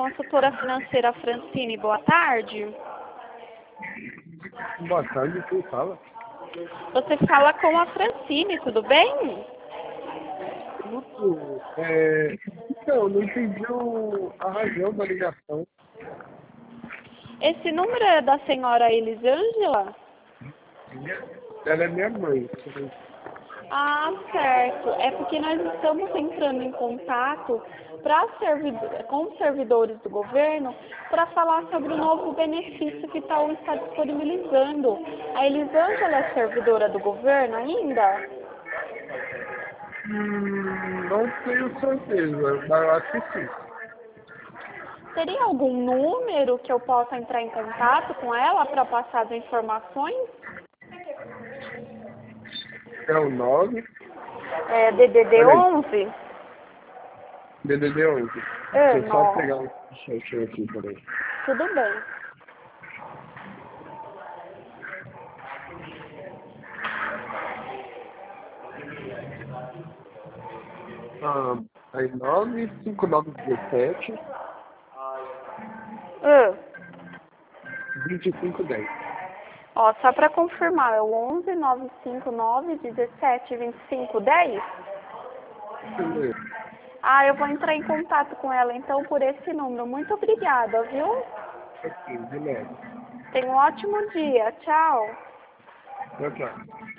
consultora financeira Francine, boa tarde. Boa tarde, quem fala? Você fala com a Francine, tudo bem? Então, não entendi a razão da ligação. Esse número é da senhora Elisângela? Ela é minha mãe. Ah, certo. É porque nós estamos entrando em contato com os servidores do governo para falar sobre o novo benefício que Itaú está disponibilizando. A Elisângela é servidora do governo ainda? Não tenho certeza, mas eu acho que sim. Teria algum número que eu possa entrar em contato com ela para passar as informações? É o 9, É DDD peraí, 11? DDD 11. É, Deixa eu só não. pegar um certinho aqui, peraí. Tudo bem. Aí 95917 Ah, 2510. ó, só para confirmar, é o 11 959 17 25 10? Ah, eu vou entrar em contato com ela então por esse número. Muito obrigada, viu? Aqui, de leve. Tenha um ótimo dia. Tchau. Tchau, tchau.